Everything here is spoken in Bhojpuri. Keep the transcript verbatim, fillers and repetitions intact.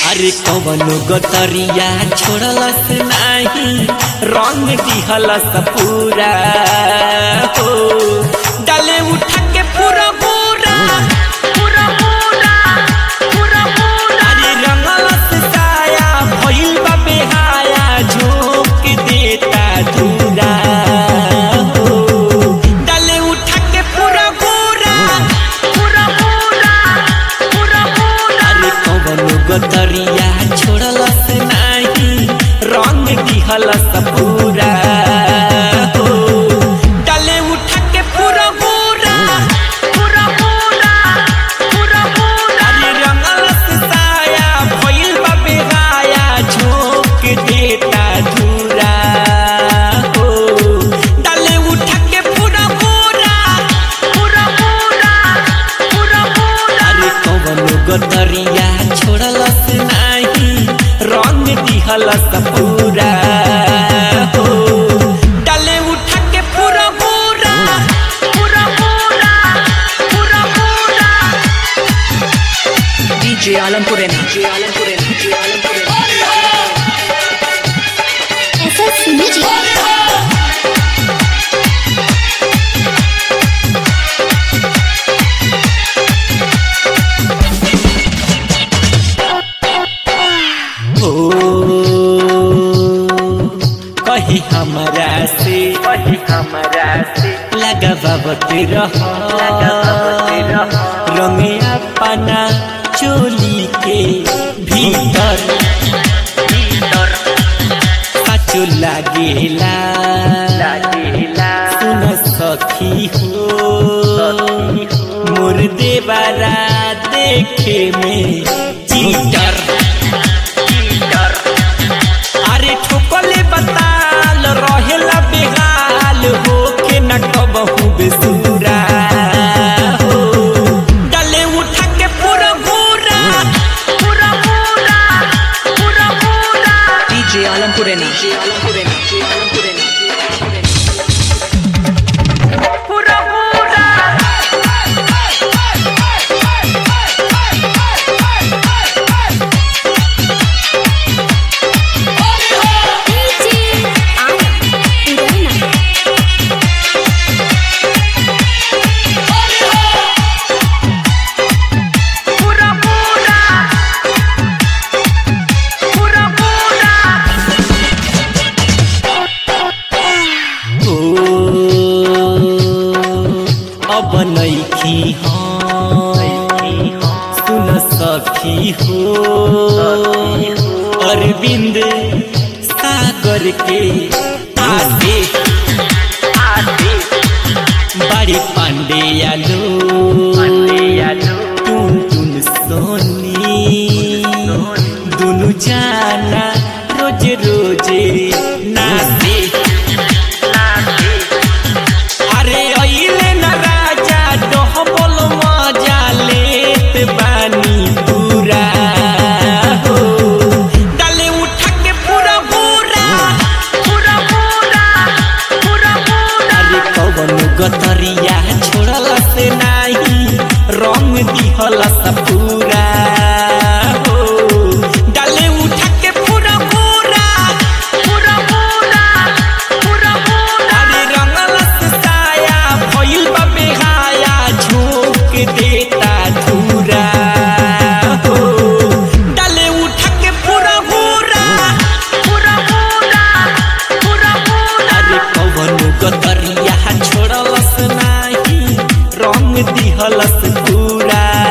अरे कवनो गतरिया छोड़लस नाही रंग दिहलस पूरा हो डाले उठा के पूरा पूरा पूरा पूरा पूरा पूरा अरे रंगलस साया भइल बा बेहाया झोंक देता धूरा हो डाले उठा के पूरा पूरा पूरा पूरा पूरा पूरा अरे कवनो गतरिया छोड़लस नाही रंग दिहलस पूरा हो डाले उठा के पूरा पूरा पूरा पूरा पूरा पूरा अरे रंगलस साया भइल बा बेहाया झोंक देता धूरा हो डाले उठा के पूरा पूरा पूरा पूरा पूरा पूरा अरे कवनो गतरिया छोड़लस नाही रंग दिहलस पूरा हो डाले उठा के पूरा पूरा पूरा पूरा पूरा पूरा DJ Alampuren DJ Alampuren DJ Alampuren SS music हो कही हमरा से कही हमरा से लगावत रह रंग अपना चोली के भीतर भीतर साचो लागेला लागेला सुन सखी हो मोर देवरा देखे में चीटर अरे ठोकले बताल रहेला बेहाल हो के न कबहू बेसुरा हो डाले उठा के पूरा पूरा पूरा पूरा पूरा पूरा DJ Alampuren DJ Alampuren DJ Alampuren पूरा पूरा पूरा पूरा पूरा पूरा ओ अब नइखी सुन सखी हो अरविंद सागर के आगे आगे बड़ी पांडे आलो पांडे आलो टुन टुन सोनी दोनों जाना रोज रोजे नाचे नाचे अरे अइले न राजा डहबल मजा लेत बानी पूरा हो डाले उठा के पूरा पूरा पूरा पूरा पूरा पूरा अरे कवन गतरिया छोड़लस नाही रंग दिहलस पूरा हो डाले उठा के पूरा पूरा पूरा पूरा पूरा पूरा अरे रंगलस साया भइल बा बेहाया झोंक देता धूरा हो डाले उठा के पूरा पूरा पूरा पूरा पूरा पूरा अरे कवन गतरिया छोड़लस नाही रंग दिहलस पूरा।